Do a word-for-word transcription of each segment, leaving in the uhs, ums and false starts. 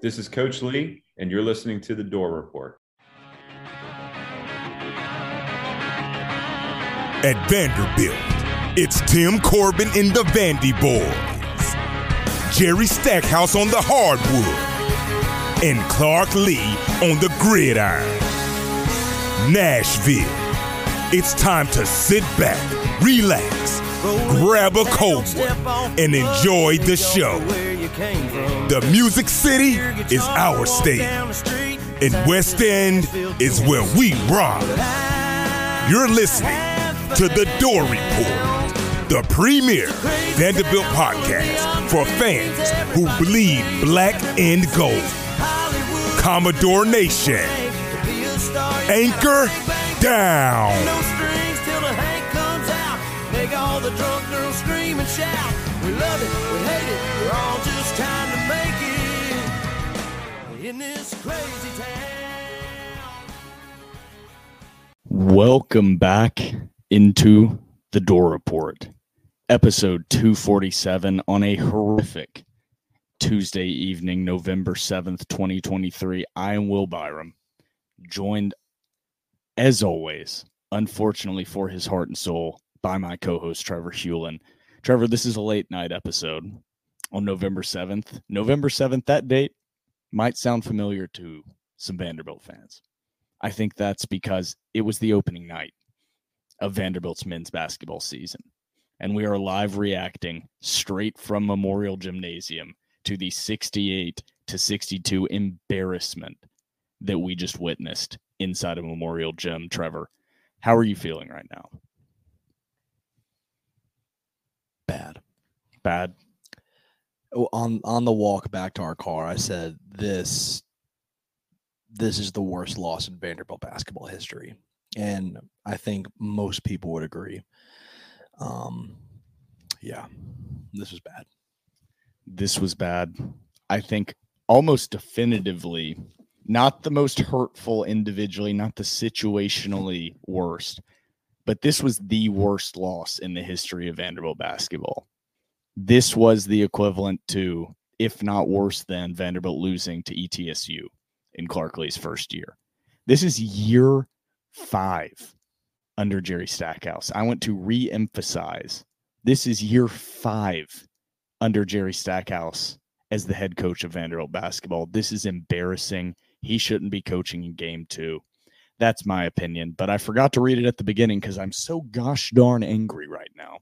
This is Coach Lee, and you're listening to The Door Report. At Vanderbilt, it's Tim Corbin and the Vandy Boys, Jerry Stackhouse on the hardwood, and Clark Lee on the gridiron. Nashville, it's time to sit back, relax, grab a cold one, and enjoy the show. The Music City is our state, and West End is where we rock. You're listening to The Door Report, the premier Vanderbilt podcast for fans who bleed black and gold. Commodore Nation, anchor down. No strings till the Hank comes out. Make all the drunk girls scream and shout. We love it, we hate it, we're all just trying to make it in this crazy town. Welcome back into The Door Report, episode two forty-seven on a horrific Tuesday evening, November seventh, twenty twenty-three. I am Will Byram, joined, as always, unfortunately for his heart and soul, by my co-host, Trevor Hewlin. Trevor, this is a late night episode on November seventh. November seventh, that date might sound familiar to some Vanderbilt fans. I think that's because it was the opening night of Vanderbilt's men's basketball season. And we are live reacting straight from Memorial Gymnasium to the sixty-eight to sixty-two embarrassment that we just witnessed inside of Memorial Gym. Trevor, how are you feeling right now? Bad. Bad? On on the walk back to our car, I said, this, this is the worst loss in Vanderbilt basketball history. And I think most people would agree. Um, yeah, this was bad. This was bad. I think almost definitively not the most hurtful individually, not the situationally worst, but this was the worst loss in the history of Vanderbilt basketball. This was the equivalent to, if not worse than, Vanderbilt losing to E T S U in Clark Lee's first year. This is year five under Jerry Stackhouse. I want to re-emphasize, this is year five under Jerry Stackhouse as the head coach of Vanderbilt basketball. This is embarrassing. He shouldn't be coaching in game two. That's my opinion, but I forgot to read it at the beginning because I'm so gosh darn angry right now.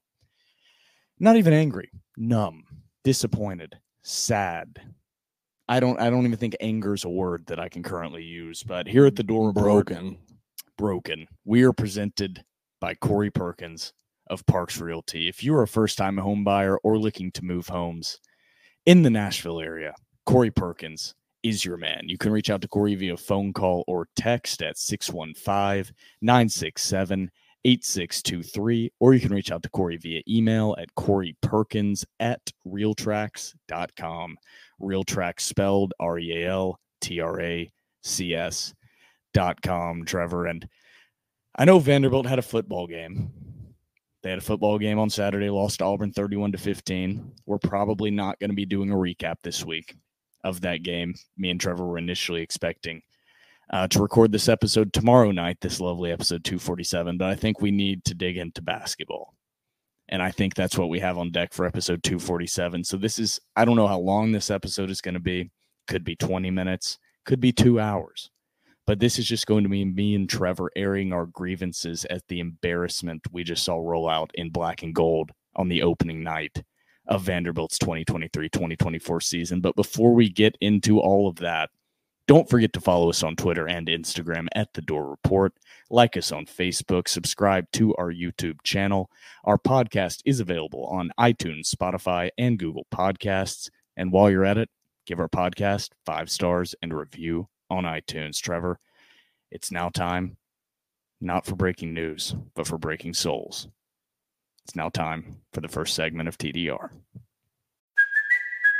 Not even angry, numb, disappointed, sad. I don't I don't even think anger is a word that I can currently use, but here at the Door Broken. Broken. We are presented by Corey Perkins of Parks Realty. If you are a first-time home buyer or looking to move homes in the Nashville area, Corey Perkins is your man. You can reach out to Corey via phone call or text at six one five, nine six seven, eight six two three, or you can reach out to Corey via email at coreyperkins at realtracs dot com. Realtracs spelled R E A L T R A C S dot com, Trevor. And I know Vanderbilt had a football game. They had a football game on Saturday, lost to Auburn thirty-one to fifteen. We're probably not going to be doing a recap this week of that game. Me and Trevor were initially expecting uh, to record this episode tomorrow night, this lovely episode two forty-seven, but I think we need to dig into basketball. And I think that's what we have on deck for episode two forty-seven. So this is, I don't know how long this episode is going to be. Could be twenty minutes, could be two hours. But this is just going to be me and Trevor airing our grievances at the embarrassment we just saw roll out in black and gold on the opening night of Vanderbilt's twenty twenty-three twenty twenty-four season. But before we get into all of that, don't forget to follow us on Twitter and Instagram at The Door Report. Like us on Facebook. Subscribe to our YouTube channel. Our podcast is available on iTunes, Spotify, and Google Podcasts. And while you're at it, give our podcast five stars and a review on iTunes. Trevor, it's now time, not for breaking news, but for breaking souls. It's now time for the first segment of T D R.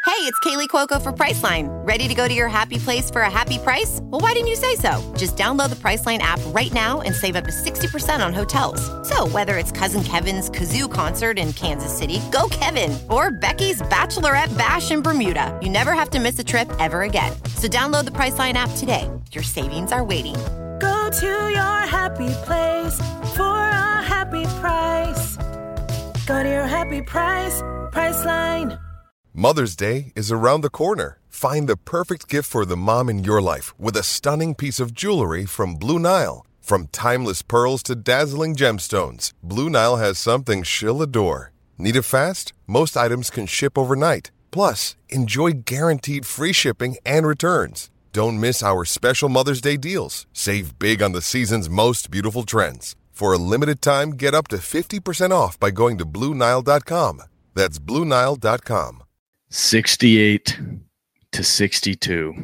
Hey, it's Kaylee Cuoco for Priceline. Ready to go to your happy place for a happy price? Well, why didn't you say so? Just download the Priceline app right now and save up to sixty percent on hotels. So whether it's Cousin Kevin's Kazoo Concert in Kansas City, go Kevin, or Becky's Bachelorette Bash in Bermuda, you never have to miss a trip ever again. So download the Priceline app today. Your savings are waiting. Go to your happy place for a happy price. Go to your happy price, Priceline. Mother's Day is around the corner. Find the perfect gift for the mom in your life with a stunning piece of jewelry from Blue Nile. From timeless pearls to dazzling gemstones, Blue Nile has something she'll adore. Need it fast? Most items can ship overnight. Plus, enjoy guaranteed free shipping and returns. Don't miss our special Mother's Day deals. Save big on the season's most beautiful trends. For a limited time, get up to fifty percent off by going to Blue Nile dot com. That's Blue Nile dot com. sixty-eight to sixty-two.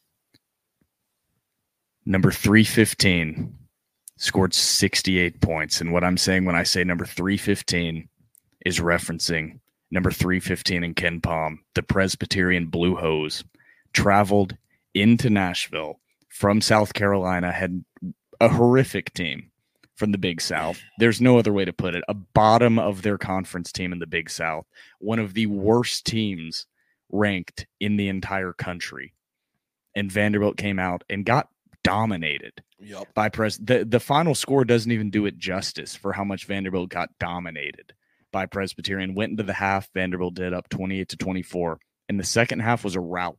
Number three fifteen scored sixty-eight points. And what I'm saying when I say number three fifteen is referencing number three fifteen in Ken Palm, the Presbyterian Blue Hose, traveled into Nashville from South Carolina, had a horrific team from the Big South. There's no other way to put it. A bottom of their conference team in the Big South. One of the worst teams ranked in the entire country. And Vanderbilt came out and got dominated Yep. by Pres. The, the final score doesn't even do it justice for how much Vanderbilt got dominated by Presbyterian. Went into the half. Vanderbilt did up twenty-eight to twenty-four. And the second half was a rout.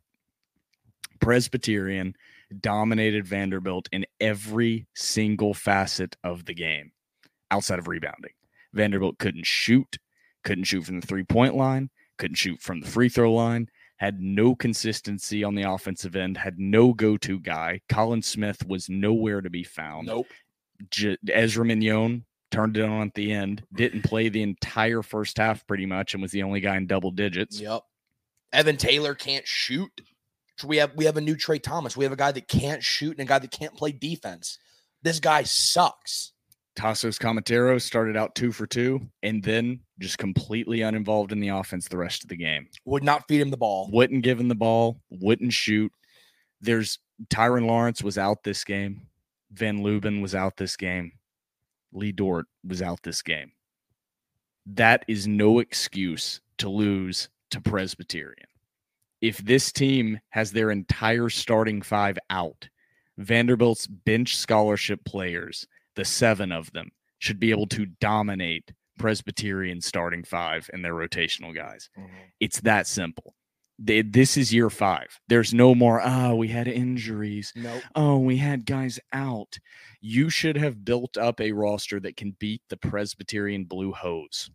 Presbyterian dominated Vanderbilt in every single facet of the game outside of rebounding. Vanderbilt couldn't shoot, couldn't shoot from the three-point line, couldn't shoot from the free throw line, had no consistency on the offensive end, had no go-to guy. Colin Smith was nowhere to be found. Nope. J- Ezra Mignon turned it on at the end, didn't play the entire first half pretty much, and was the only guy in double digits. Yep. Evan Taylor can't shoot. We have we have a new Trey Thomas. We have a guy that can't shoot and a guy that can't play defense. This guy sucks. Tassos Comatero started out two for two and then just completely uninvolved in the offense the rest of the game. Would not feed him the ball. Wouldn't give him the ball, wouldn't shoot. There's Tyron Lawrence was out this game. Van Leuben was out this game. Lee Dort was out this game. That is no excuse to lose to Presbyterian. If this team has their entire starting five out, Vanderbilt's bench scholarship players, the seven of them, should be able to dominate Presbyterian starting five and their rotational guys. Mm-hmm. It's that simple. They, this is year five. There's no more, oh, we had injuries. Nope. Oh, we had guys out. You should have built up a roster that can beat the Presbyterian Blue Hose.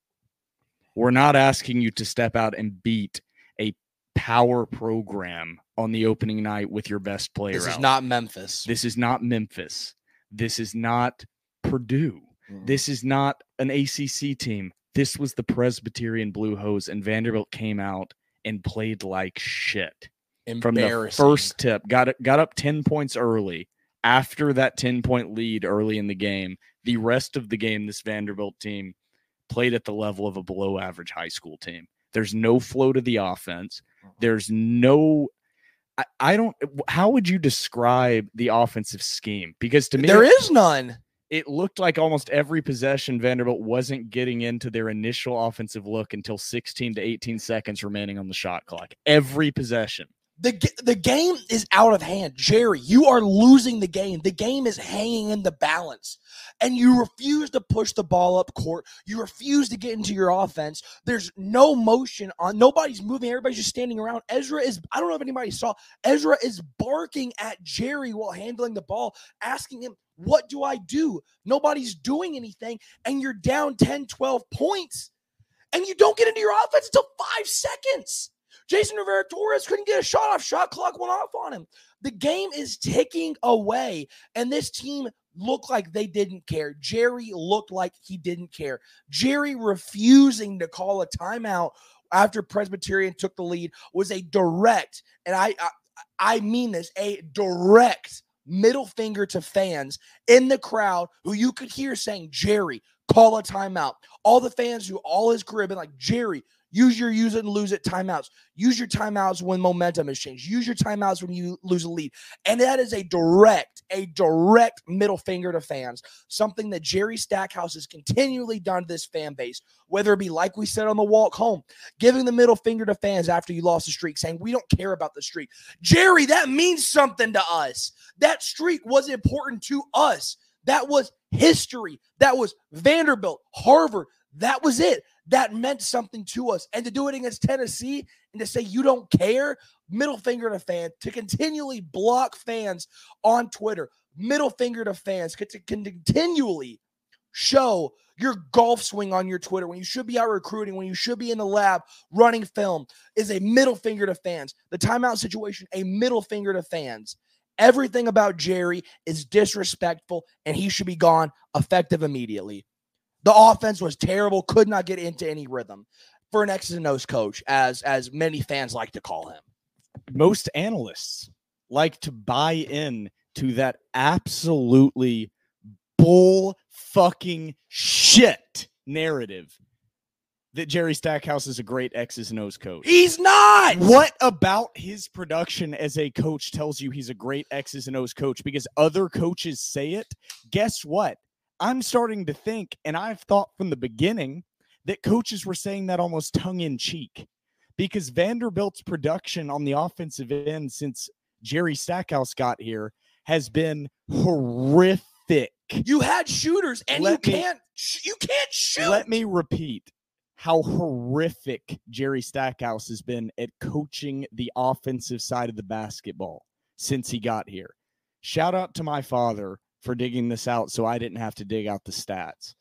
We're not asking you to step out and beat a power program on the opening night with your best player. This is out. not Memphis. This is not Memphis. This is not Purdue. Mm. This is not an A C C team. This was the Presbyterian Blue Hose, and Vanderbilt came out and played like shit. From the first tip. Got it, got up ten points early. After that ten-point lead early in the game, the rest of the game, this Vanderbilt team played at the level of a below-average high school team. There's no flow to the offense. There's no I, I don't how would you describe the offensive scheme? Because to me there is none. It looked like almost every possession Vanderbilt wasn't getting into their initial offensive look until sixteen to eighteen seconds remaining on the shot clock. Every possession. The, the game is out of hand. Jerry, you are losing the game. The game is hanging in the balance. And you refuse to push the ball up court. You refuse to get into your offense. There's no motion on. Nobody's moving. Everybody's just standing around. Ezra is, I don't know if anybody saw, Ezra is barking at Jerry while handling the ball, asking him, what do I do? Nobody's doing anything. And you're down ten, twelve points. And you don't get into your offense until five seconds. Jason Rivera-Torres couldn't get a shot off. Shot clock went off on him. The game is ticking away, and this team looked like they didn't care. Jerry looked like he didn't care. Jerry refusing to call a timeout after Presbyterian took the lead was a direct, and I, I, I mean this, a direct middle finger to fans in the crowd who you could hear saying, Jerry, call a timeout. All the fans who all his career have been like, Jerry, Use your use it and lose it timeouts. Use your timeouts when momentum has changed. Use your timeouts when you lose a lead. And that is a direct, a direct middle finger to fans, something that Jerry Stackhouse has continually done to this fan base, whether it be like we said on the walk home, giving the middle finger to fans after you lost the streak, saying, we don't care about the streak. Jerry, that means something to us. That streak was important to us. That was history. That was Vanderbilt, Harvard. That was it. That meant something to us. And to do it against Tennessee and to say you don't care, middle finger to fans, to continually block fans on Twitter, middle finger to fans, to continually show your golf swing on your Twitter when you should be out recruiting, when you should be in the lab running film, is a middle finger to fans. The timeout situation, a middle finger to fans. Everything about Jerry is disrespectful, and he should be gone effective immediately. The offense was terrible, could not get into any rhythm for an X's and O's coach, as, as many fans like to call him. Most analysts like to buy in to that absolutely bull fucking shit narrative that Jerry Stackhouse is a great X's and O's coach. He's not! What about his production as a coach tells you he's a great X's and O's coach? Because other coaches say it. Guess what? I'm starting to think, and I've thought from the beginning, that coaches were saying that almost tongue-in-cheek, because Vanderbilt's production on the offensive end since Jerry Stackhouse got here has been horrific. You had shooters, and Let you me- can't you can't shoot. Let me repeat how horrific Jerry Stackhouse has been at coaching the offensive side of the basketball since he got here. Shout out to my father for digging this out so I didn't have to dig out the stats.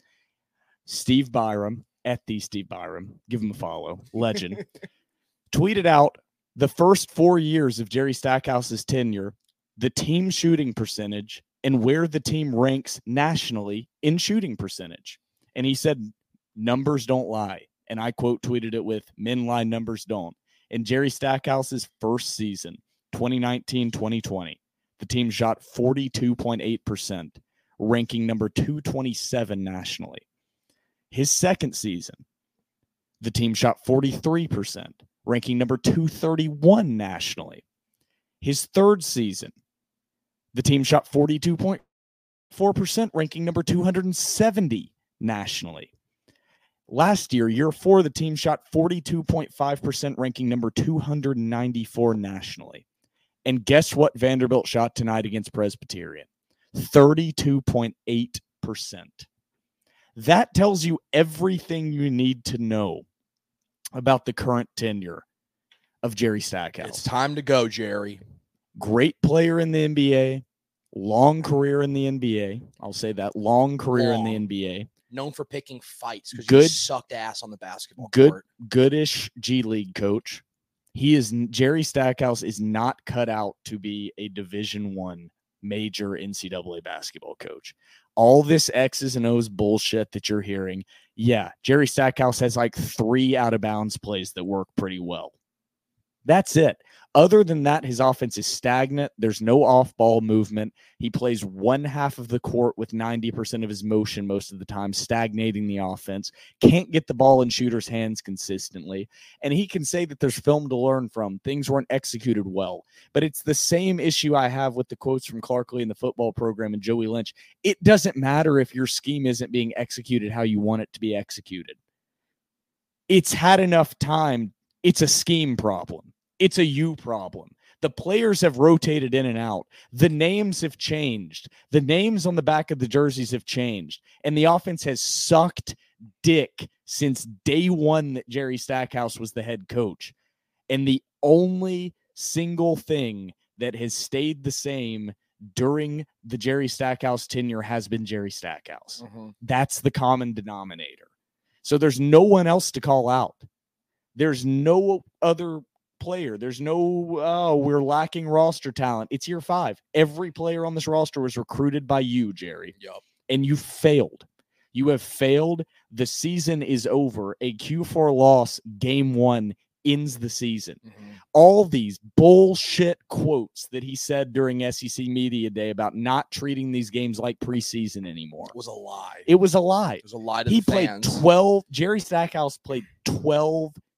Steve Byram, at the Steve Byram, give him a follow, legend, tweeted out the first four years of Jerry Stackhouse's tenure, the team shooting percentage, and where the team ranks nationally in shooting percentage. And he said, numbers don't lie. And I quote tweeted it with, men lie, numbers don't. In Jerry Stackhouse's first season, twenty nineteen twenty twenty, the team shot forty-two point eight percent, ranking number two twenty-seven nationally. His second season, the team shot forty-three percent, ranking number two thirty-one nationally. His third season, the team shot forty-two point four percent, ranking number two hundred seventy nationally. Last year, year four, the team shot forty-two point five percent, ranking number two hundred ninety-four nationally. And guess what Vanderbilt shot tonight against Presbyterian? thirty-two point eight percent. That tells you everything you need to know about the current tenure of Jerry Stackhouse. It's time to go, Jerry. Great player in the N B A, long career in the N B A. I'll say that, long career Long. in the N B A. Known for picking fights because Good- you sucked ass on the basketball Good, court. goodish G League coach. He is Jerry Stackhouse is not cut out to be a Division One major N C double A basketball coach. All this X's and O's bullshit that you're hearing, yeah, Jerry Stackhouse has like three out of bounds plays that work pretty well. That's it. Other than that, his offense is stagnant. There's no off-ball movement. He plays one half of the court with ninety percent of his motion most of the time, stagnating the offense. Can't get the ball in shooters' hands consistently. And he can say that there's film to learn from. Things weren't executed well. But it's the same issue I have with the quotes from Clark Lee in the football program and Joey Lynch. It doesn't matter if your scheme isn't being executed how you want it to be executed. It's had enough time. It's a scheme problem. It's a you problem. The players have rotated in and out. The names have changed. The names on the back of the jerseys have changed. And the offense has sucked dick since day one that Jerry Stackhouse was the head coach. And the only single thing that has stayed the same during the Jerry Stackhouse tenure has been Jerry Stackhouse. Mm-hmm. That's the common denominator. So there's no one else to call out. There's no other player. There's no, oh, we're lacking roster talent. It's year five. Every player on this roster was recruited by you, Jerry. Yep. And you failed. You have failed. The season is over. A Q four loss, game one, ends the season. Mm-hmm. All these bullshit quotes that he said during S E C Media Day about not treating these games like preseason anymore. It was a lie. It was a lie. It was a lie to He the played fans. twelve. Jerry Stackhouse played twelve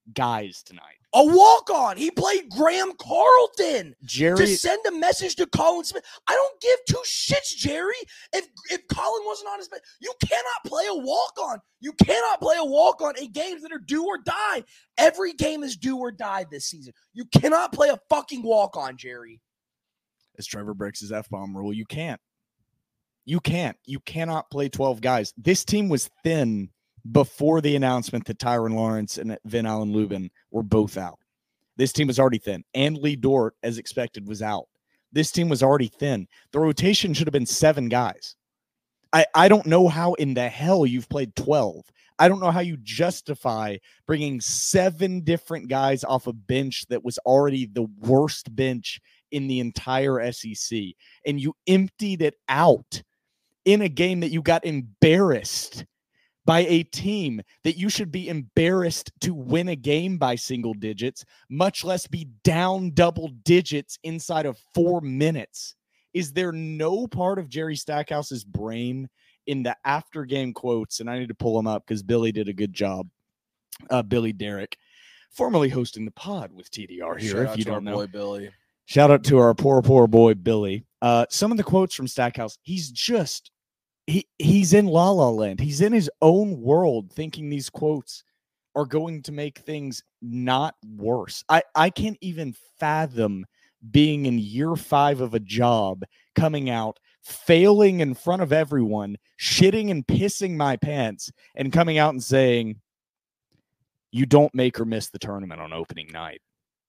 guys tonight. A walk-on. He played Graham Carlton Jerry, to send a message to Colin Smith. I don't give two shits, Jerry. If if Colin wasn't on his bench, you cannot play a walk-on. You cannot play a walk-on in games that are do or die. Every game is do or die this season. You cannot play a fucking walk-on, Jerry. as Trevor breaks his F-bomb rule, you can't. You can't. You cannot play twelve guys. This team was thin before the announcement that Tyron Lawrence and Vin Allen Lubin were both out. This team was already thin. And Lee Dort, as expected, was out. This team was already thin. The rotation should have been seven guys. I, I don't know how in the hell you've played twelve. I don't know how you justify bringing seven different guys off a bench that was already the worst bench in the entire S E C. And you emptied it out in a game that you got embarrassed by a team that you should be embarrassed to win a game by single digits, much less be down double digits inside of four minutes. Is there no part of Jerry Stackhouse's brain in the after game quotes? And I need to pull them up because Billy did a good job. Uh, Billy Derrick, formerly hosting the pod with T D R here. Shout if out you to don't our know, boy Billy. Shout out to our poor, poor boy Billy. Uh, some of the quotes from Stackhouse. He's just he he's in La La Land. He's in his own world, thinking these quotes are going to make things not worse. I I can't even fathom being in year five of a job, coming out, failing in front of everyone, shitting and pissing my pants, and coming out and saying, you don't make or miss the tournament on opening night.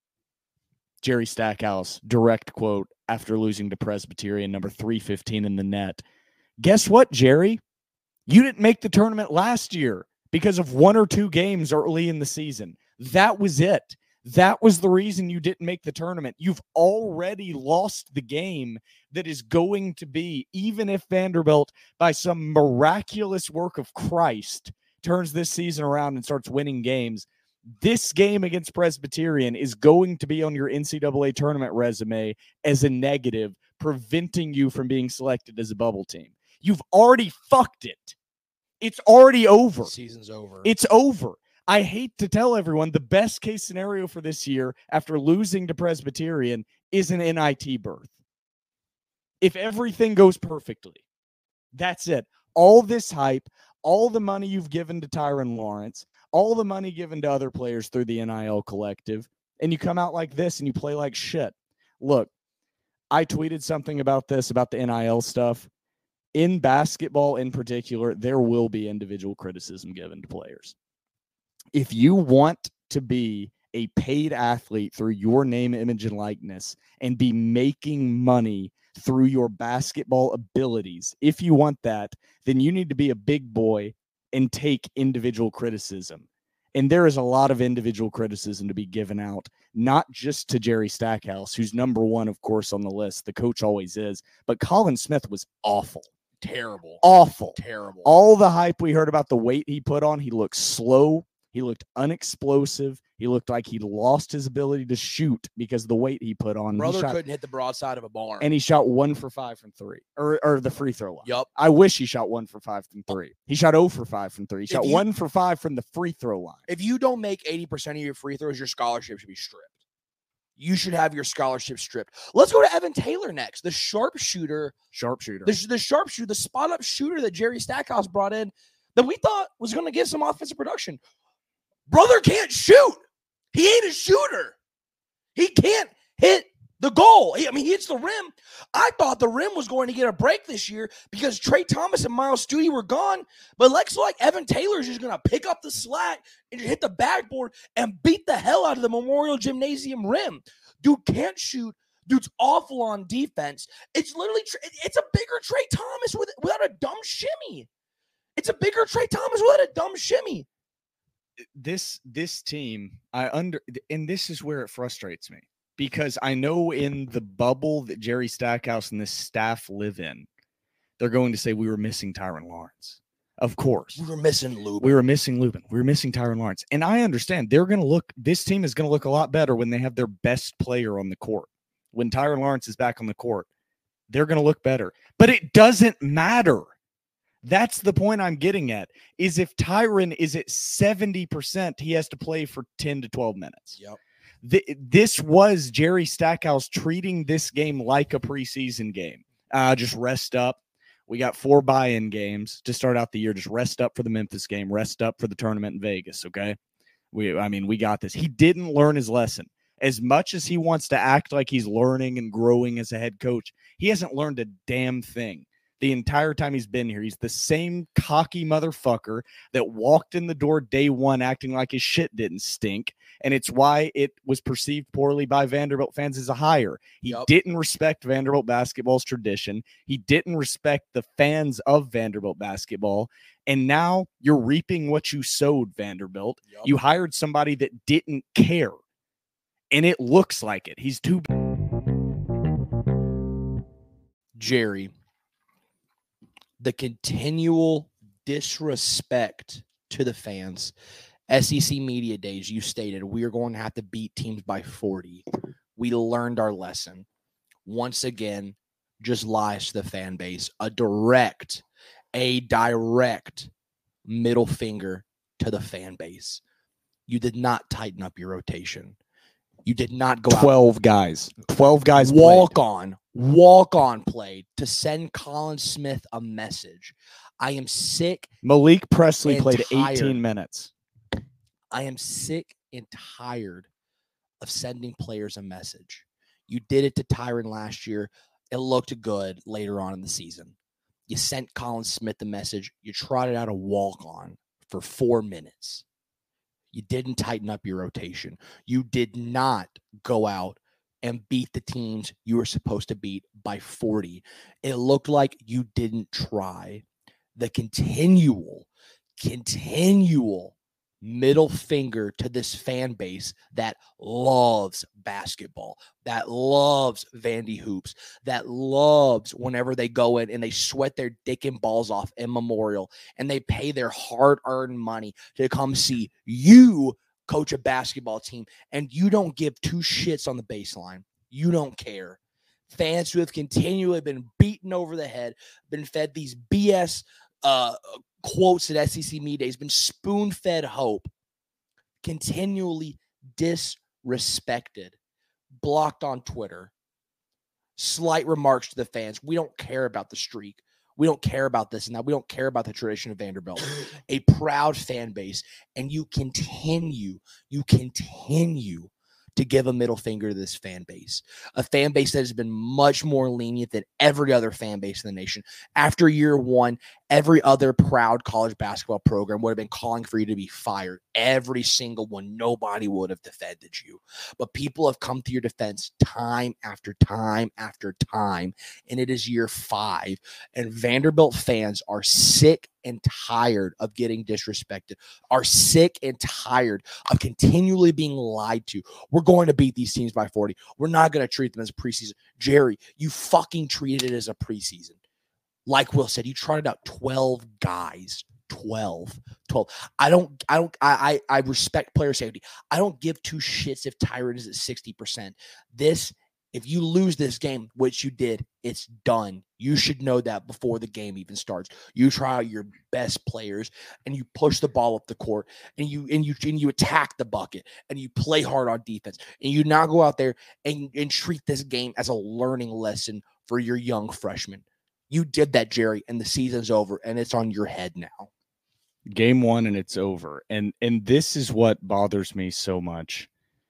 Jerry Stackhouse, direct quote after losing to Presbyterian, number three fifteen in the net. Guess what, Jerry? You didn't make the tournament last year because of one or two games early in the season. That was it. That was the reason you didn't make the tournament. You've already lost the game that is going to be, even if Vanderbilt, by some miraculous work of Christ, turns this season around and starts winning games. This game against Presbyterian is going to be on your N C double A tournament resume as a negative, preventing you from being selected as a bubble team. You've already fucked it. It's already over. The season's over. It's over. I hate to tell everyone the best case scenario for this year after losing to Presbyterian is an N I T berth. If everything goes perfectly, that's it. All this hype, all the money you've given to Tyron Lawrence, all the money given to other players through the N I L collective, and you come out like this and you play like shit. Look, I tweeted something about this, about the N I L stuff. In basketball in particular, there will be individual criticism given to players. If you want to be a paid athlete through your name, image, and likeness and be making money through your basketball abilities, if you want that, then you need to be a big boy and take individual criticism. And there is a lot of individual criticism to be given out, not just to Jerry Stackhouse, who's number one, of course, on the list. The coach always is. But Colin Smith was awful. Terrible. Awful. Terrible. All the hype we heard about the weight he put on, he looked slow. He looked unexplosive. He looked like he lost his ability to shoot because of the weight he put on. Brother He shot, couldn't hit the broadside of a barn. and he shot one for five from three, or, or the free throw line. Yup. I wish he shot one for five from three. He shot zero for five from three. He If shot you- one for five from the free throw line. If you don't make eighty percent of your free throws, your scholarship should be stripped. You should have your scholarship stripped. Let's go to Evan Taylor next, the sharpshooter, Sharpshooter. the, the sharpshooter, the spot-up shooter that Jerry Stackhouse brought in that we thought was going to give some offensive production. Brother can't shoot. He ain't a shooter. He can't hit the goal. He, I mean, he hits the rim. I thought the rim was going to get a break this year because Trey Thomas and Miles Studi were gone. But it looks like Evan Taylor's just going to pick up the slack and just hit the backboard and beat the hell out of the Memorial Gymnasium rim. Dude can't shoot. Dude's awful on defense. It's literally, it's a bigger Trey Thomas with, without a dumb shimmy. It's a bigger Trey Thomas without a dumb shimmy. this this team, I under and this is where it frustrates me, because I know in the bubble that Jerry Stackhouse and this staff live in, they're going to say we were missing Tyron Lawrence. Of course. We were missing Lubin. We were missing Lubin. We were missing Tyron Lawrence. And I understand they're going to look, this team is going to look a lot better when they have their best player on the court. When Tyron Lawrence is back on the court, they're going to look better. But it doesn't matter. That's the point I'm getting at, is if Tyron is at seventy percent, he has to play for ten to twelve minutes. Yep. Th- this was Jerry Stackhouse treating this game like a preseason game. Uh, just rest up. We got four buy-in games to start out the year. Just rest up for the Memphis game, rest up for the tournament in Vegas, okay? We, I mean, we got this. He didn't learn his lesson. As much as he wants to act like he's learning and growing as a head coach, he hasn't learned a damn thing. The entire time he's been here, he's the same cocky motherfucker that walked in the door day one acting like his shit didn't stink. And it's why it was perceived poorly by Vanderbilt fans as a hire. He Yep. didn't respect Vanderbilt basketball's tradition. He didn't respect the fans of Vanderbilt basketball. And now you're reaping what you sowed, Vanderbilt. Yep. You hired somebody that didn't care. And it looks like it. He's too. Jerry, the continual disrespect to the fans. S E C Media Days, you stated we are going to have to beat teams by forty. We learned our lesson. Once again, just lies to the fan base. A direct, a direct middle finger to the fan base. You did not tighten up your rotation. You did not go out. twelve guys. twelve guys. Walk played. on. Walk on play to send Colin Smith a message. I am sick. Malik Presley and played tired. eighteen minutes. I am sick and tired of sending players a message. You did it to Tyron last year. It looked good later on in the season. You sent Colin Smith the message. You trotted out a walk-on for four minutes. You didn't tighten up your rotation. You did not go out and beat the teams you were supposed to beat by forty. It looked like you didn't try. The continual, continual middle finger to this fan base that loves basketball, that loves Vandy hoops, that loves whenever they go in and they sweat their dick and balls off in Memorial and they pay their hard-earned money to come see you coach a basketball team, and you don't give two shits on the baseline. You don't care. Fans who have continually been beaten over the head, been fed these B S uh, quotes at S E C Media Days, been spoon-fed hope, continually disrespected, blocked on Twitter, slight remarks to the fans. We don't care about the streak. We don't care about this and that. We don't care about the tradition of Vanderbilt. A proud fan base, and you continue, you continue to give a middle finger to this fan base, a fan base that has been much more lenient than every other fan base in the nation. After year one, every other proud college basketball program would have been calling for you to be fired. Every single one. Nobody would have defended you. But people have come to your defense time after time after time, and it is year five. And Vanderbilt fans are sick and tired of getting disrespected, are sick and tired of continually being lied to. We're going to beat these teams by forty. We're not going to treat them as a preseason. Jerry, you fucking treated it as a preseason. Like Will said, you trotted out twelve guys. twelve. twelve. I don't, I don't, I, I, I respect player safety. I don't give two shits if Tyron is at sixty percent. This, if you lose this game, which you did, it's done. You should know that before the game even starts. You try out your best players and you push the ball up the court and you and you and you attack the bucket and you play hard on defense and you now go out there and, and treat this game as a learning lesson for your young freshmen. You did that, Jerry, and the season's over and it's on your head now. Game one and it's over. And and this is what bothers me so much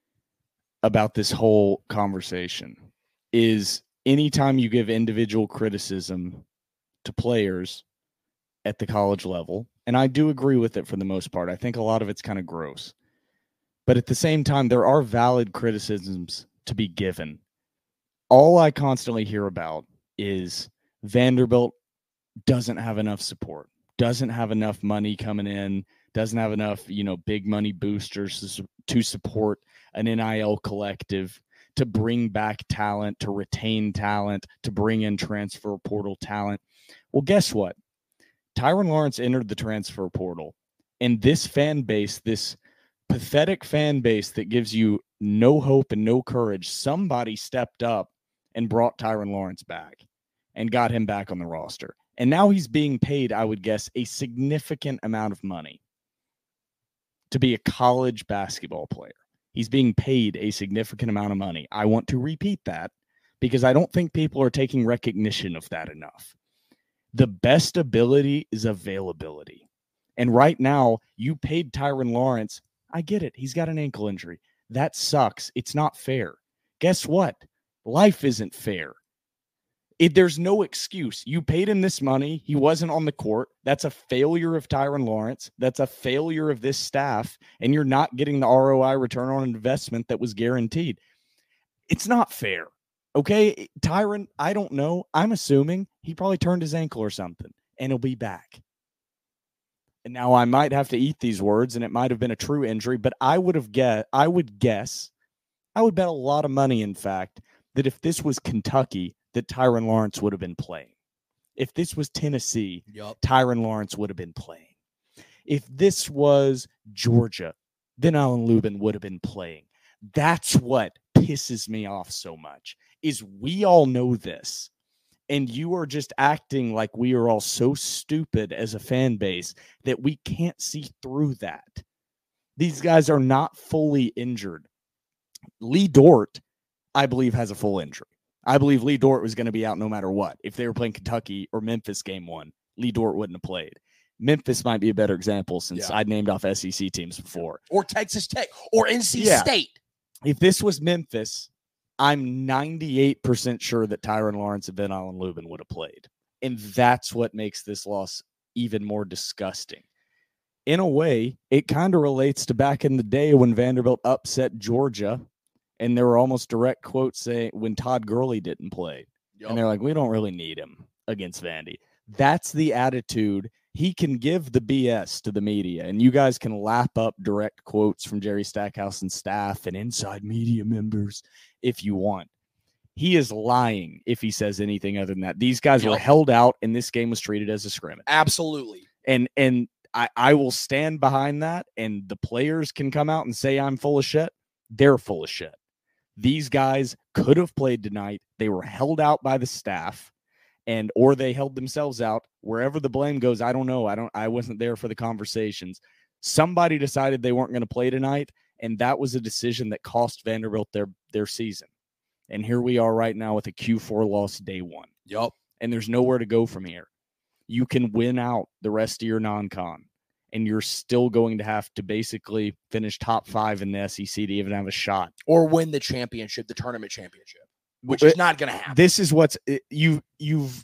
about this whole conversation is anytime you give individual criticism to players at the college level, and I do agree with it for the most part. I think a lot of it's kind of gross. But at the same time, there are valid criticisms to be given. All I constantly hear about is Vanderbilt doesn't have enough support, doesn't have enough money coming in, doesn't have enough, you know, big money boosters to support an N I L collective, to bring back talent, to retain talent, to bring in transfer portal talent. Well, guess what? Tyron Lawrence entered the transfer portal, and this fan base, this pathetic fan base that gives you no hope and no courage, somebody stepped up and brought Tyron Lawrence back and got him back on the roster. And now he's being paid, I would guess, a significant amount of money to be a college basketball player. He's being paid a significant amount of money. I want to repeat that because I don't think people are taking recognition of that enough. The best ability is availability. And right now, you paid Tyron Lawrence. I get it. He's got an ankle injury. That sucks. It's not fair. Guess what? Life isn't fair. It, there's no excuse. You paid him this money. He wasn't on the court. That's a failure of Tyron Lawrence. That's a failure of this staff. And you're not getting the R O I, return on investment, that was guaranteed. It's not fair. Okay, Tyron, I don't know. I'm assuming he probably turned his ankle or something, and he'll be back. And now I might have to eat these words, and it might have been a true injury, but I would have guess, I would guess, I would bet a lot of money, in fact, that if this was Kentucky, that Tyron Lawrence would have been playing. If this was Tennessee, Yep. Tyron Lawrence would have been playing. If this was Georgia, then Alan Lubin would have been playing. That's what pisses me off so much, is we all know this, and you are just acting like we are all so stupid as a fan base that we can't see through that. These guys are not fully injured. Lee Dort, I believe, has a full injury. I believe Lee Dort was going to be out no matter what. If they were playing Kentucky or Memphis game one, Lee Dort wouldn't have played. Memphis might be a better example since Yeah. I'd named off S E C teams before. Or Texas Tech or N C Yeah. State. If this was Memphis, I'm ninety-eight percent sure that Tyron Lawrence and Ben Allen Lubin would have played. And that's what makes this loss even more disgusting. In a way, it kind of relates to back in the day when Vanderbilt upset Georgia, and there were almost direct quotes saying when Todd Gurley didn't play. Yep. And they're like, we don't really need him against Vandy. That's the attitude. He can give the B S to the media, and you guys can lap up direct quotes from Jerry Stackhouse and staff and inside media members if you want. He is lying if he says anything other than that. These guys Yep. were held out, and this game was treated as a scrimmage. Absolutely. And and I, I will stand behind that, and the players can come out and say I'm full of shit. They're full of shit. These guys could have played tonight. They were held out by the staff, and or they held themselves out. Wherever the blame goes, I don't know. I don't I wasn't there for the conversations. Somebody decided they weren't going to play tonight, and that was a decision that cost Vanderbilt their their season. And here we are right now with a Q four loss day one. Yep. And there's nowhere to go from here. You can win out the rest of your non-con, and you're still going to have to basically finish top five in the S E C to even have a shot. Or win the championship, the tournament championship, which But is not going to happen. This is what's you you've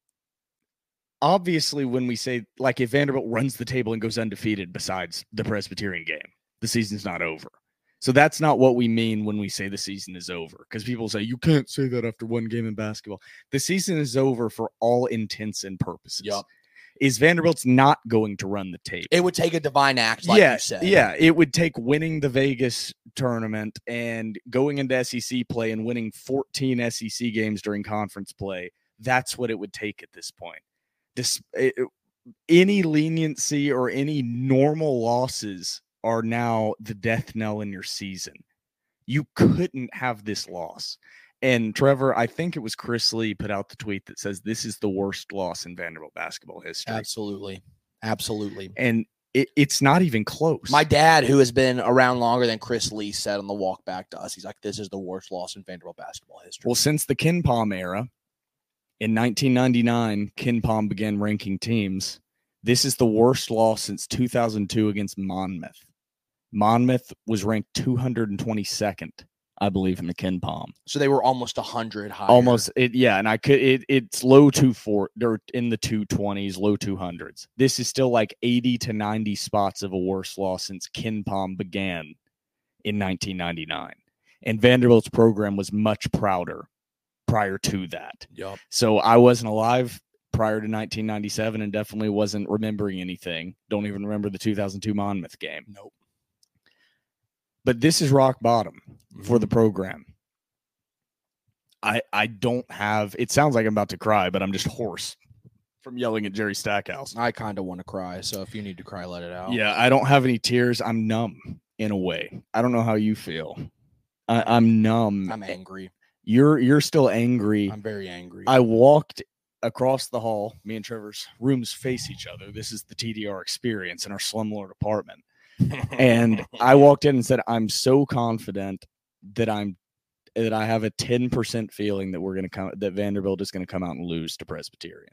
obviously, when we say, like, if Vanderbilt runs the table and goes undefeated besides the Presbyterian game, the season's not over. So that's not what we mean when we say the season is over, because people say you can't say that after one game in basketball. The season is over for all intents and purposes. Yep. Is Vanderbilt's not going to run the tape? It would take a divine act, like yeah, you said. Yeah, it would take winning the Vegas tournament and going into S E C play and winning fourteen S E C games during conference play. That's what it would take at this point. This, it, any leniency or any normal losses are now the death knell in your season. You couldn't have this loss. And Trevor, I think it was Chris Lee put out the tweet that says this is the worst loss in Vanderbilt basketball history. Absolutely. Absolutely. And it, it's not even close. My dad, who has been around longer than Chris Lee, said on the walk back to us, he's like, this is the worst loss in Vanderbilt basketball history. Well, since the Ken Pom era, in nineteen ninety-nine, Ken Pom began ranking teams. This is the worst loss since two thousand two against Monmouth. Monmouth was ranked two hundred twenty-second, I believe, in the Ken Pom. So they were almost one hundred higher. Almost, it, yeah, and I could, it, it's low two four, or in the two twenties, low two hundreds. This is still like eighty to ninety spots of a worse loss since Ken Pom began in nineteen ninety-nine. And Vanderbilt's program was much prouder prior to that. Yep. So I wasn't alive prior to nineteen ninety-seven and definitely wasn't remembering anything. Don't even remember the two thousand two Monmouth game. Nope. But this is rock bottom Mm-hmm. for the program. I I don't have, it sounds like I'm about to cry, but I'm just hoarse from yelling at Jerry Stackhouse. I kind of want to cry, so if you need to cry, let it out. Yeah, I don't have any tears. I'm numb in a way. I don't know how you feel. I, I'm numb. I'm angry. You're you're still angry. I'm very angry. I walked across the hall, me and Trevor's rooms face each other. This is the T D R experience in our slumlord apartment. And I walked in and said, I'm so confident that I'm that I have a ten percent feeling that we're going to come that Vanderbilt is going to come out and lose to Presbyterian.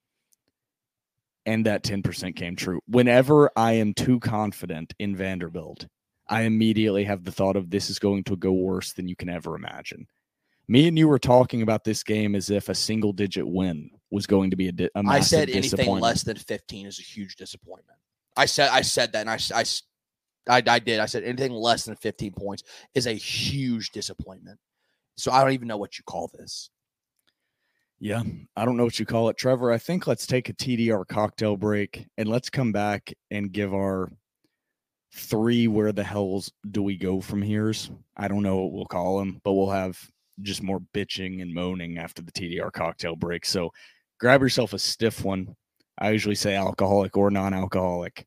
And that ten percent came true. Whenever I am too confident in Vanderbilt, I immediately have the thought of this is going to go worse than you can ever imagine. Me and you were talking about this game as if a single digit win was going to be a, di- a massive I said anything disappointment. less than fifteen is a huge disappointment. I said I said that, and I, I, I, I did. I said anything less than fifteen points is a huge disappointment. So I don't even know what you call this. Yeah, I don't know what you call it. Trevor, I think let's take a T D R cocktail break, and let's come back and give our three where the hells do we go from here's. I don't know what we'll call them, but we'll have just more bitching and moaning after the T D R cocktail break. So grab yourself a stiff one. I usually say alcoholic or non-alcoholic.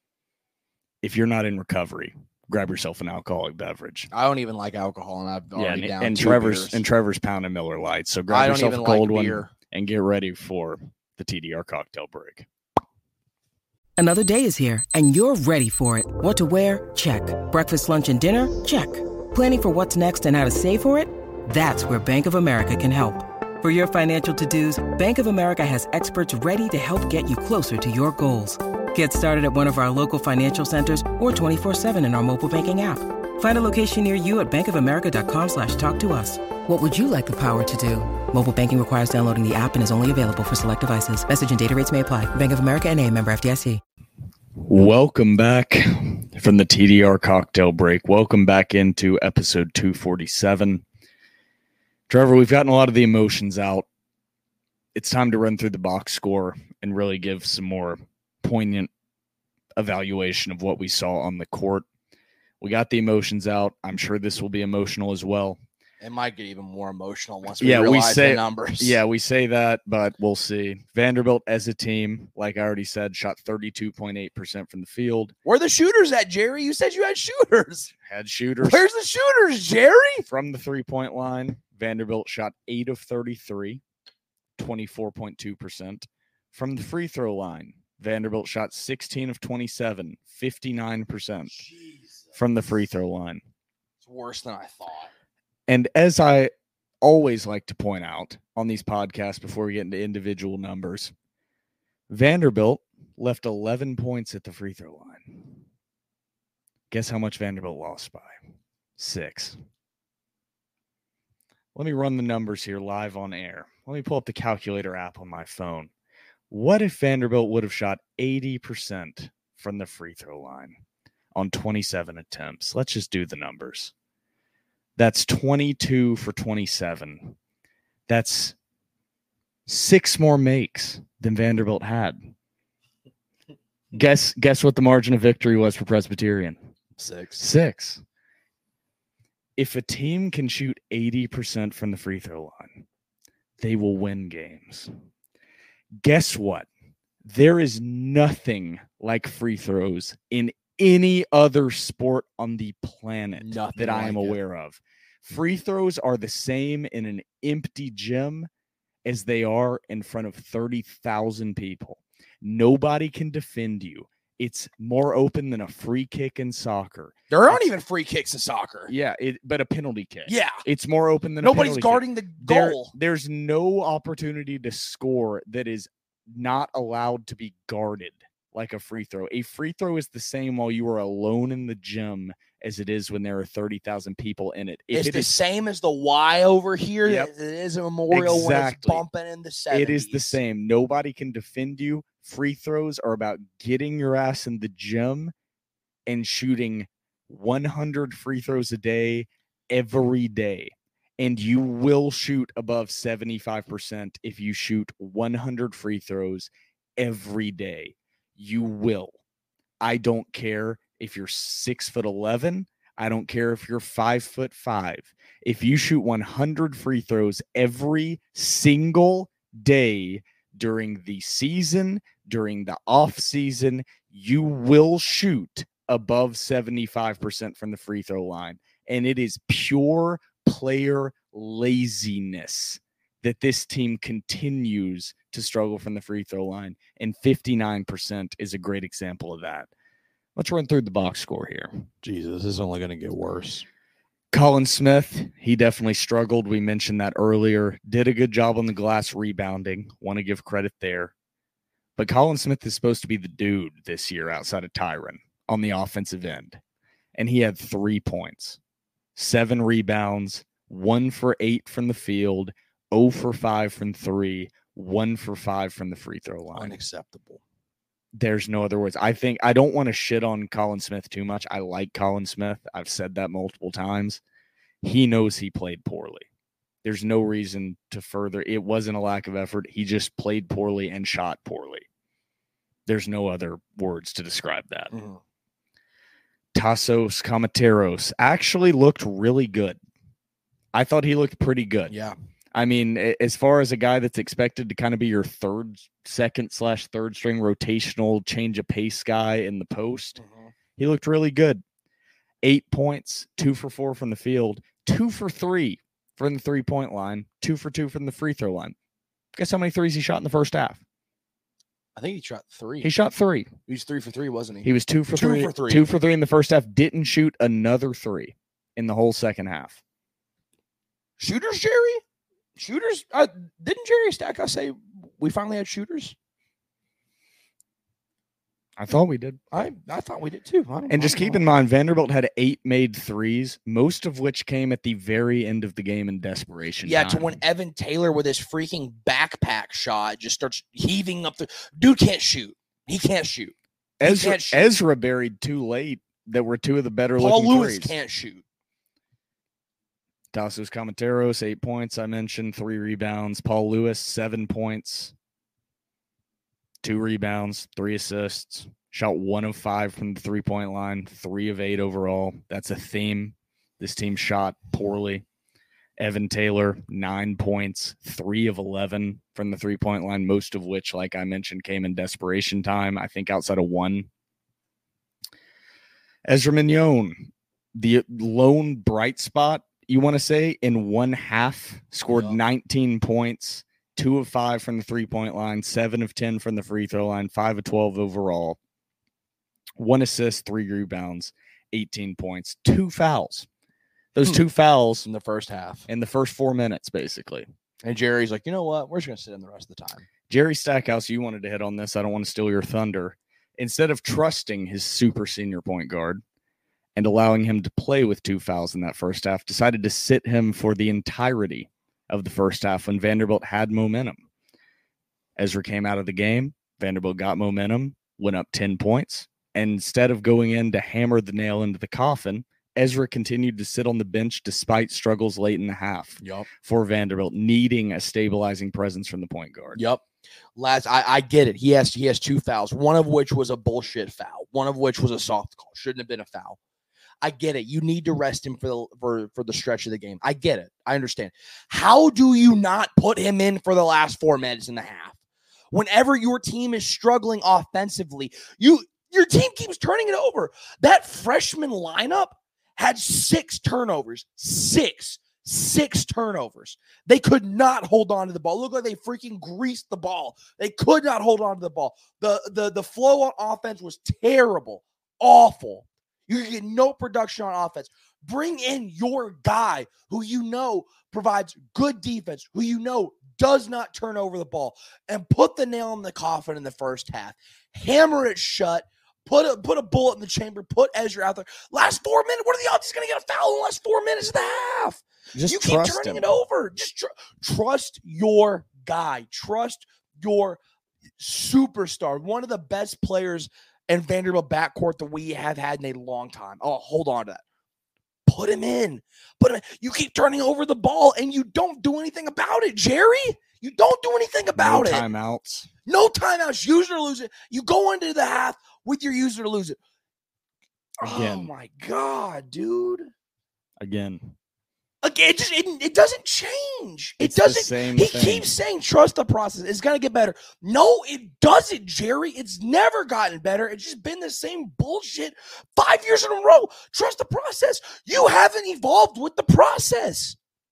If you're not in recovery, grab yourself an alcoholic beverage. I don't even like alcohol, and I've Yeah, already and, down and two Trevor's beers. and Trevor's pounding Miller Lite. So I grab don't yourself a even cold like one beer. and get ready for the T D R cocktail break. Another day is here, and you're ready for it. What to wear? Check. Breakfast, lunch, and dinner? Check. Planning for what's next and how to save for it? That's where Bank of America can help. For your financial to-dos, Bank of America has experts ready to help get you closer to your goals. Get started at one of our local financial centers or twenty-four seven in our mobile banking app. Find a location near you at bankofamerica.com slash talk to us. What would you like the power to do? Mobile banking requires downloading the app and is only available for select devices. Message and data rates may apply. Bank of America N A, member F D I C. Welcome back from the T D R cocktail break. Welcome back into episode two forty-seven. Trevor, we've gotten a lot of the emotions out. It's time to run through the box score and really give some more poignant evaluation of what we saw on the court. We got the emotions out. I'm sure this will be emotional as well. It might get even more emotional once we Yeah, we realize say- the numbers. Yeah, we say that, but we'll see. Vanderbilt as a team, like I already said, shot thirty-two point eight percent from the field. Where are the shooters at, Jerry? You said you had shooters. Had shooters Where's the shooters, Jerry? from the three-point line. Vanderbilt shot eight of thirty-three, twenty-four point two percent. From the free throw line, Vanderbilt shot sixteen of twenty-seven, fifty-nine percent from the free throw line. It's worse than I thought. And as I always like to point out on these podcasts before we get into individual numbers, Vanderbilt left eleven points at the free throw line. Guess how much Vanderbilt lost by? Six. Let me run the numbers here live on air. Let me pull up the calculator app on my phone. What if Vanderbilt would have shot eighty percent from the free throw line on twenty-seven attempts? Let's just do the numbers. That's twenty-two for twenty-seven. That's six more makes than Vanderbilt had. Guess guess what the margin of victory was for Presbyterian? Six. Six. If a team can shoot eighty percent from the free throw line, they will win games. Guess what? There is nothing like free throws in any other sport on the planet Nothing that I am like it. aware of. Free throws are the same in an empty gym as they are in front of thirty thousand people. Nobody can defend you. It's more open than a free kick in soccer. There aren't It's- even free kicks in soccer. Yeah, it, but a penalty kick. Yeah. It's more open than a Nobody's penalty kick. guarding the There- goal. there's no opportunity to score that is not allowed to be guarded like a free throw. A free throw is the same while you are alone in the gym as it is when there are thirty thousand people in it. If It's it the is, same as the Y over here. Yep. It is a memorial when it's Exactly. bumping in the seventies. it is the same. Nobody can defend you. Free throws are about getting your ass in the gym and shooting one hundred free throws a day every day. And you will shoot above seventy-five percent if you shoot one hundred free throws every day. You will. I don't care if you're six foot eleven. I don't care if you're five foot five. If you shoot one hundred free throws every single day during the season, during the off season, you will shoot above seventy-five percent from the free throw line. And it is pure player laziness that this team continues to struggle from the free throw line, and fifty-nine percent is a great example of that. Let's run through the box score here. Jesus, this is only going to get worse. Colin Smith, he definitely struggled. We mentioned that earlier. Did a good job on the glass rebounding. Want to give credit there. But Colin Smith is supposed to be the dude this year outside of Tyron on the offensive end. And he had three points, seven rebounds, one for eight from the field, zero for five from three, one for five from the free throw line. Unacceptable. There's no other words. I think I don't want to shit on Colin Smith too much. I like Colin Smith. I've said that multiple times. He knows he played poorly. There's no reason to further. It wasn't a lack of effort. He just played poorly and shot poorly. There's no other words to describe that. Mm-hmm. Tassos Kamateros actually looked really good. I thought he looked pretty good. Yeah. I mean, as far as a guy that's expected to kind of be your third, second slash third string rotational change of pace guy in the post, mm-hmm. he looked really good. Eight points, two for four from the field, two for three from the three-point line, two for two from the free throw line. Guess how many threes he shot in the first half? I think he shot three. He shot three. He was three for three, wasn't he? He was two for two three. For three. Two for three in the first half. Didn't shoot another three in the whole second half. Shooters, Jerry? Shooters? Uh, didn't Jerry Stackhouse say we finally had shooters? I thought we did. I, I thought we did too. I don't, and just keep in mind, Vanderbilt had eight made threes, most of which came at the very end of the game in desperation. Yeah, time. to when Evan Taylor with his freaking backpack shot just starts heaving up the dude can't shoot. He can't shoot. He Ezra, can't shoot. Ezra buried two late that were two of the better Paul looking Lewis threes. can't shoot. Tassos Kamateros, eight points. I mentioned three rebounds. Paul Lewis, seven points, two rebounds, three assists. Shot one of five from the three-point line, three of eight overall. That's a theme. This team shot poorly. Evan Taylor, nine points, three of eleven from the three-point line, most of which, like I mentioned, came in desperation time, I think outside of one. Ezra Mignon, the lone bright spot, you want to say, in one half, scored yeah. nineteen points, two of five from the three-point line, seven of ten from the free throw line, five of twelve overall. One assist, three rebounds, eighteen points, two fouls. Those two fouls in the first half, in the first four minutes, basically. And Jerry's like, you know what? We're just going to sit in the rest of the time. Jerry Stackhouse, you wanted to hit on this. I don't want to steal your thunder. Instead of trusting his super senior point guard and allowing him to play with two fouls in that first half, decided to sit him for the entirety of the first half when Vanderbilt had momentum. Ezra came out of the game. Vanderbilt got momentum, went up ten points. And instead of going in to hammer the nail into the coffin, Ezra continued to sit on the bench despite struggles late in the half yep. for Vanderbilt, needing a stabilizing presence from the point guard. Yep. Lads, I, I get it. He has he has two fouls, one of which was a bullshit foul, one of which was a soft call. Shouldn't have been a foul. I get it. You need to rest him for the for, for the stretch of the game. I get it. I understand. How do you not put him in for the last four minutes in the half? Whenever your team is struggling offensively, you your team keeps turning it over. That freshman lineup had six turnovers. Six. Six turnovers. They could not hold on to the ball. Look like they freaking greased the ball. They could not hold on to the ball. The, the, the flow on offense was terrible. Awful. You get no production on offense. Bring in your guy who you know provides good defense, who you know does not turn over the ball, and put the nail in the coffin in the first half. Hammer it shut. Put a put a bullet in the chamber. Put Ezra out there. Last four minutes. What are the odds he's going to get a foul in the last four minutes of the half? Just you keep turning him. it over. Just tr- trust your guy. Trust your superstar. One of the best players in Vanderbilt backcourt that we have had in a long time. Oh, hold on to that. Put him in. Put him in. You keep turning over the ball and you don't do anything about it, Jerry. You don't do anything about no it. Timeouts. No timeouts. Use it or lose it. You go into the half with your use it or lose it. Again. Oh, my God, dude. Again. Again, it, just, it, it doesn't change. It It's the doesn't. same He thing. keeps saying, trust the process. It's going to get better. No, it doesn't, Jerry. It's never gotten better. It's just been the same bullshit five years in a row. Trust the process. You haven't evolved with the process.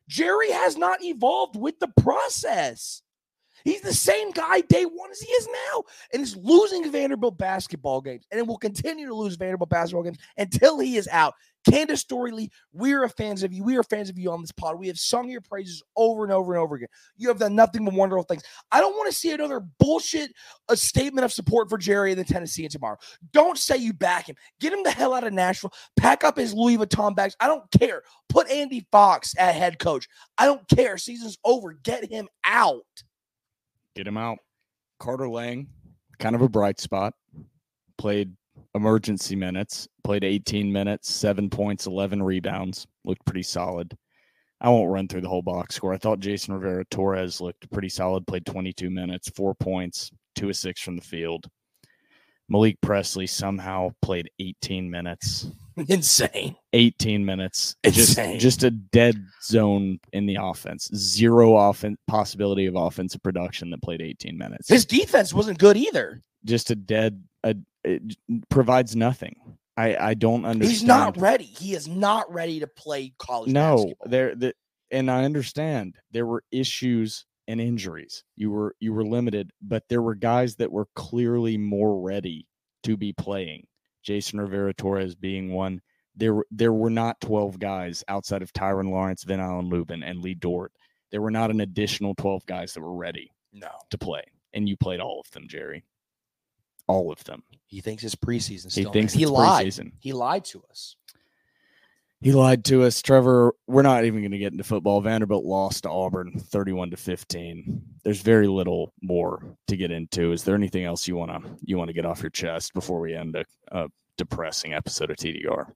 Jerry has not evolved with the process. He's the same guy day one as he is now, and is losing Vanderbilt basketball games, and it will continue to lose Vanderbilt basketball games until he is out. Candace Storey, we are fans of you. We are fans of you on this pod. We have sung your praises over and over and over again. You have done nothing but wonderful things. I don't want to see another bullshit a statement of support for Jerry and the Tennesseans tomorrow. Don't say you back him. Get him the hell out of Nashville. Pack up his Louis Vuitton bags. I don't care. Put Andy Fox at head coach. I don't care. Season's over. Get him out. Get him out. Carter Lang, kind of a bright spot, played emergency minutes, played eighteen minutes, seven points, eleven rebounds, looked pretty solid. I won't run through the whole box score. I thought Jason Rivera-Torres looked pretty solid, played twenty-two minutes, four points, two of six from the field. Malik Presley somehow played eighteen minutes. Insane. eighteen minutes. Insane. Just, just a dead zone in the offense. Zero offense possibility of offensive production that played eighteen minutes. His defense wasn't good either. Just a dead, a, it provides nothing. I, I don't understand. He's not ready. He is not ready to play college no, basketball. there, the, and I understand there were issues and injuries. You were you were limited, but there were guys that were clearly more ready to be playing. Jason Rivera-Torres being one. There were there were not twelve guys outside of Tyron Lawrence, Vin Allen Lubin, and Lee Dort. There were not an additional twelve guys that were ready No. to play, and you played all of them, Jerry. All of them. He thinks it's preseason He still. thinks he it's lied. preseason. He lied to us. He lied to us. Trevor, we're not even going to get into football. Vanderbilt lost to Auburn thirty-one to fifteen. There's very little more to get into. Is there anything else you want to you want to get off your chest before we end a, a depressing episode of T D R?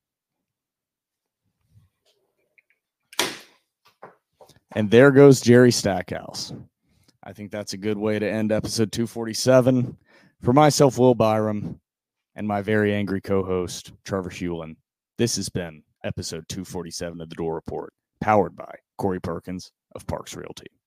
And there goes Jerry Stackhouse. I think that's a good way to end episode two forty-seven. For myself, Will Byram, and my very angry co-host, Trevor Hewlin, this has been episode two forty-seven of The Door Report, powered by Corey Perkins of Parks Realty.